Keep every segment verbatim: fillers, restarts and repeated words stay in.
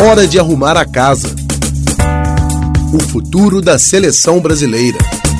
Hora de arrumar a casa. O futuro da seleção brasileira.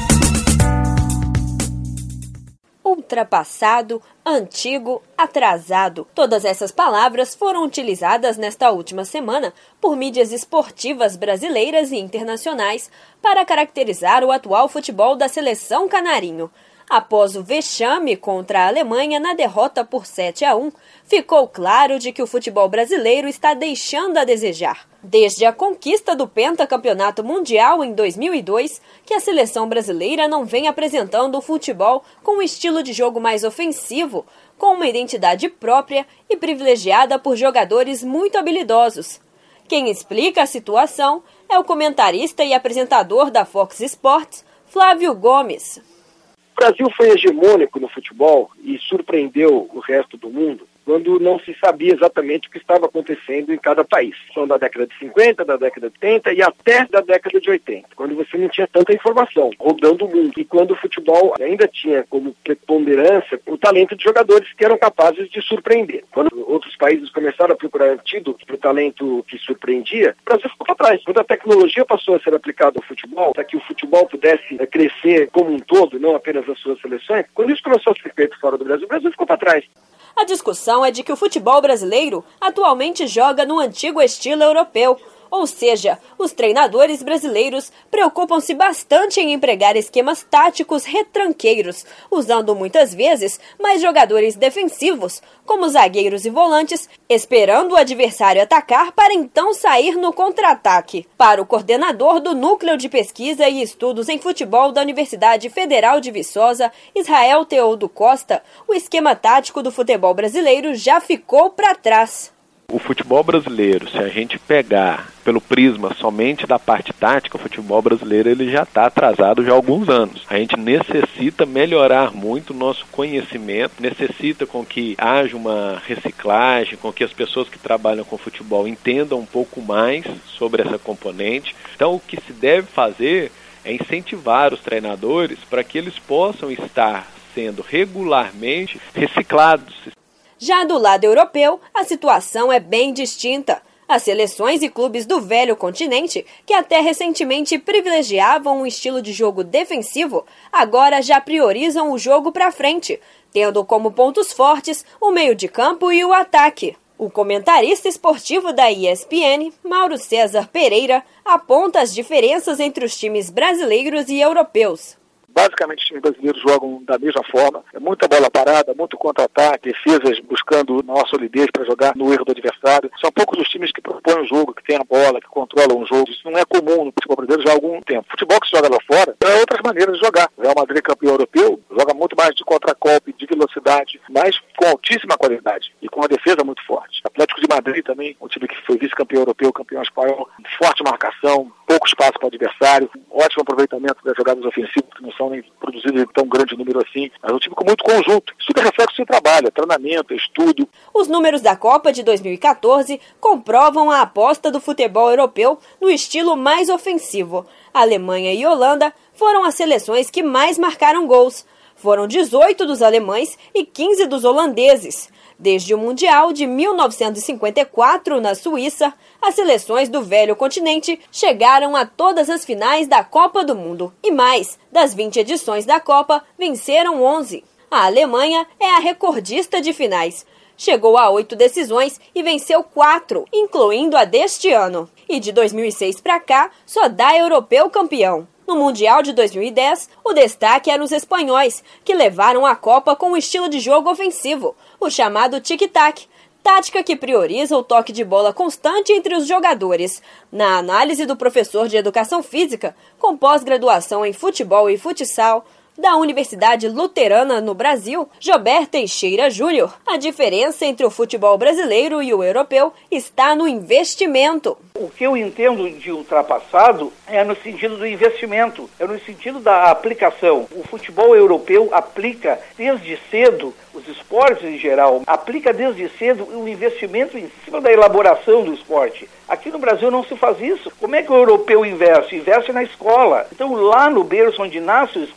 Ultrapassado, antigo, atrasado. Todas essas palavras foram utilizadas nesta última semana por mídias esportivas brasileiras e internacionais para caracterizar o atual futebol da seleção canarinho. Após o vexame contra a Alemanha na derrota por sete a um, ficou claro de que o futebol brasileiro está deixando a desejar. Desde a conquista do pentacampeonato mundial em dois mil e dois, que a seleção brasileira não vem apresentando o futebol com um estilo de jogo mais ofensivo, com uma identidade própria e privilegiada por jogadores muito habilidosos. Quem explica a situação é o comentarista e apresentador da Fox Sports, Flávio Gomes. O Brasil foi hegemônico no futebol e surpreendeu o resto do mundo quando não se sabia exatamente o que estava acontecendo em cada país. São da década de cinquenta, da década de setenta e até da década de oitenta, quando você não tinha tanta informação rodando o mundo. E quando o futebol ainda tinha como preponderância o talento de jogadores que eram capazes de surpreender. Quando outros países começaram a procurar antídotos para o talento que surpreendia, o Brasil ficou para trás. Quando a tecnologia passou a ser aplicada ao futebol, para que o futebol pudesse crescer como um todo, não apenas as suas seleções, quando isso começou a ser feito fora do Brasil, o Brasil ficou para trás. A discussão é de que o futebol brasileiro atualmente joga no antigo estilo europeu, ou seja, os treinadores brasileiros preocupam-se bastante em empregar esquemas táticos retranqueiros, usando muitas vezes mais jogadores defensivos, como zagueiros e volantes, esperando o adversário atacar para então sair no contra-ataque. Para o coordenador do Núcleo de Pesquisa e Estudos em Futebol da Universidade Federal de Viçosa, Israel Teodo Costa, o esquema tático do futebol brasileiro já ficou para trás. O futebol brasileiro, se a gente pegar pelo prisma somente da parte tática, o futebol brasileiro ele já está atrasado já há alguns anos. A gente necessita melhorar muito o nosso conhecimento, necessita com que haja uma reciclagem, com que as pessoas que trabalham com futebol entendam um pouco mais sobre essa componente. Então, o que se deve fazer é incentivar os treinadores para que eles possam estar sendo regularmente reciclados. Já do lado europeu, a situação é bem distinta. As seleções e clubes do velho continente, que até recentemente privilegiavam um estilo de jogo defensivo, agora já priorizam o jogo para frente, tendo como pontos fortes o meio de campo e o ataque. O comentarista esportivo da E S P N, Mauro César Pereira, aponta as diferenças entre os times brasileiros e europeus. Basicamente, os times brasileiros jogam da mesma forma. É muita bola parada, muito contra-ataque, defesas buscando maior solidez para jogar no erro do adversário. São poucos os times que propõem o jogo, que têm a bola, que controlam o jogo. Isso não é comum no futebol brasileiro já há algum tempo. O futebol que se joga lá fora é outras maneiras de jogar. O Real Madrid, campeão europeu, joga muito mais de contra-golpe, de velocidade, mas com altíssima qualidade e com uma defesa muito forte. O Atlético de Madrid também, um time que foi vice-campeão europeu, campeão espanhol, forte marcação, pouco espaço para o adversário, ótimo aproveitamento das jogadas ofensivas, que não são nem produzidas em tão grande número assim, mas é um time com muito conjunto. Isso é reflexo de trabalho, é treinamento, é estudo. Os números da Copa de dois mil e quatorze comprovam a aposta do futebol europeu no estilo mais ofensivo. A Alemanha e Holanda foram as seleções que mais marcaram gols. Foram dezoito dos alemães e quinze dos holandeses. Desde o Mundial de mil novecentos e cinquenta e quatro, na Suíça, as seleções do velho continente chegaram a todas as finais da Copa do Mundo. E mais, das vinte edições da Copa, venceram onze. A Alemanha é a recordista de finais. Chegou a oito decisões e venceu quatro, incluindo a deste ano. E de dois mil e seis para cá, só dá europeu campeão. No Mundial de dois mil e dez, o destaque eram os espanhóis, que levaram a Copa com um estilo de jogo ofensivo, o chamado tic-tac, tática que prioriza o toque de bola constante entre os jogadores. Na análise do professor de Educação Física, com pós-graduação em futebol e futsal, da Universidade Luterana no Brasil, Jober Teixeira Júnior, a diferença entre o futebol brasileiro e o europeu está no investimento. O que eu entendo de ultrapassado é no sentido do investimento, é no sentido da aplicação. O futebol europeu aplica desde cedo, os esportes em geral, aplica desde cedo o investimento em cima da elaboração do esporte. Aqui no Brasil não se faz isso. Como é que o europeu investe? Investe na escola. Então lá no berço onde nasce o esporte,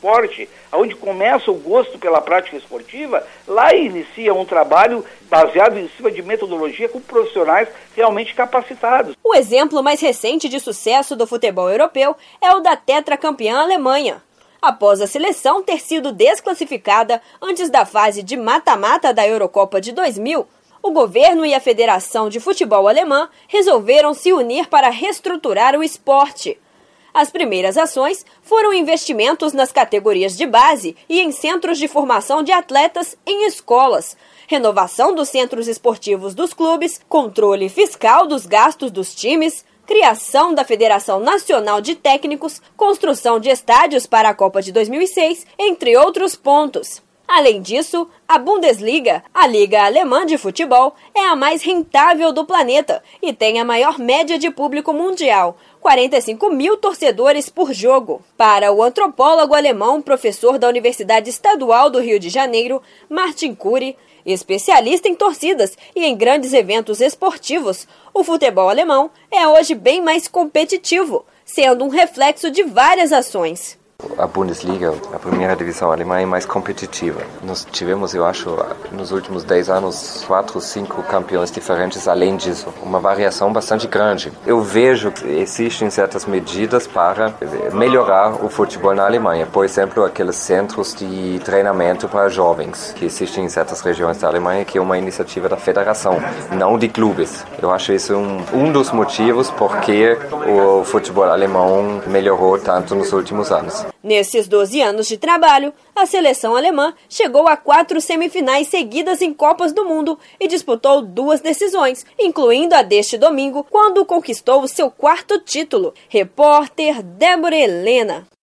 esporte, onde começa o gosto pela prática esportiva, lá inicia um trabalho baseado em cima de metodologia com profissionais realmente capacitados. O exemplo mais recente de sucesso do futebol europeu é o da tetracampeã Alemanha. Após a seleção ter sido desclassificada antes da fase de mata-mata da Eurocopa de dois mil, o governo e a Federação de Futebol Alemã resolveram se unir para reestruturar o esporte. As primeiras ações foram investimentos nas categorias de base e em centros de formação de atletas em escolas, renovação dos centros esportivos dos clubes, controle fiscal dos gastos dos times, criação da Federação Nacional de Técnicos, construção de estádios para a Copa de dois mil e seis, entre outros pontos. Além disso, a Bundesliga, a liga alemã de futebol, é a mais rentável do planeta e tem a maior média de público mundial, quarenta e cinco mil torcedores por jogo. Para o antropólogo alemão, professor da Universidade Estadual do Rio de Janeiro, Martin Cury, especialista em torcidas e em grandes eventos esportivos, o futebol alemão é hoje bem mais competitivo, sendo um reflexo de várias ações. A Bundesliga, a primeira divisão alemã, é mais competitiva. Nós tivemos, eu acho, nos últimos dez anos, quatro, cinco campeões diferentes além disso. Uma variação bastante grande. Eu vejo que existem certas medidas para melhorar o futebol na Alemanha. Por exemplo, aqueles centros de treinamento para jovens, que existem em certas regiões da Alemanha, que é uma iniciativa da federação, não de clubes. Eu acho isso um, um dos motivos por que o futebol alemão melhorou tanto nos últimos anos. Nesses doze anos de trabalho, a seleção alemã chegou a quatro semifinais seguidas em Copas do Mundo e disputou duas decisões, incluindo a deste domingo, quando conquistou o seu quarto título. Repórter Débora Helena.